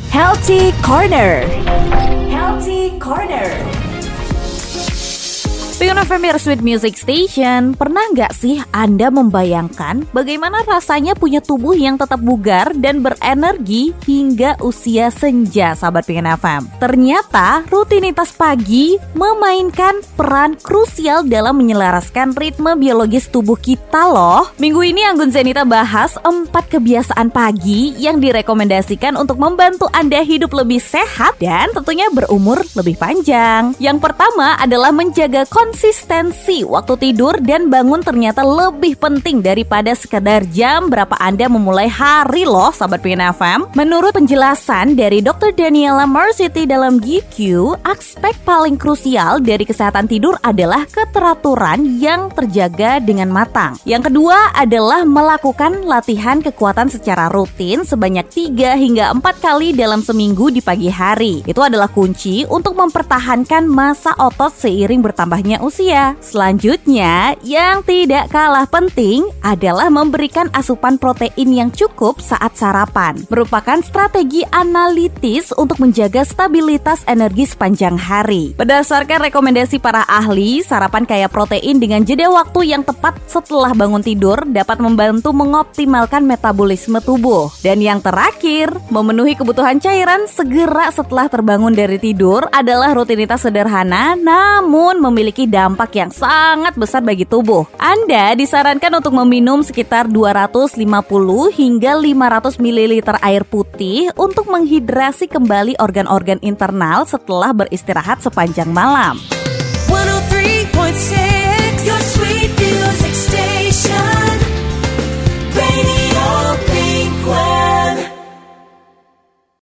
Healthy Corner. Healthy Corner. Pengen FM Sweet Music Station, pernah nggak sih Anda membayangkan bagaimana rasanya punya tubuh yang tetap bugar dan berenergi hingga usia senja, sahabat Pengen FM? Ternyata rutinitas pagi memainkan peran krusial dalam menyelaraskan ritme biologis tubuh kita loh. Minggu ini Anggun Zenita bahas 4 kebiasaan pagi yang direkomendasikan untuk membantu Anda hidup lebih sehat dan tentunya berumur lebih panjang. Yang pertama adalah menjaga konsistensi waktu tidur dan bangun ternyata lebih penting daripada sekedar jam berapa Anda memulai hari loh, sahabat Pengen FM. Menurut penjelasan dari Dr. Daniela Marsiti dalam GQ, aspek paling krusial dari kesehatan tidur adalah keteraturan yang terjaga dengan matang. Yang kedua adalah melakukan latihan kekuatan secara rutin sebanyak 3 hingga 4 kali dalam seminggu di pagi hari. Itu adalah kunci untuk mempertahankan massa otot seiring bertambahnya usia. Selanjutnya, yang tidak kalah penting adalah memberikan asupan protein yang cukup saat sarapan. Merupakan strategi analitis untuk menjaga stabilitas energi sepanjang hari. Berdasarkan rekomendasi para ahli, sarapan kaya protein dengan jeda waktu yang tepat setelah bangun tidur dapat membantu mengoptimalkan metabolisme tubuh. Dan yang terakhir, memenuhi kebutuhan cairan segera setelah terbangun dari tidur adalah rutinitas sederhana namun memiliki dampak yang sangat besar bagi tubuh. Anda disarankan untuk meminum sekitar 250 hingga 500 ml air putih untuk menghidrasi kembali organ-organ internal setelah beristirahat sepanjang malam.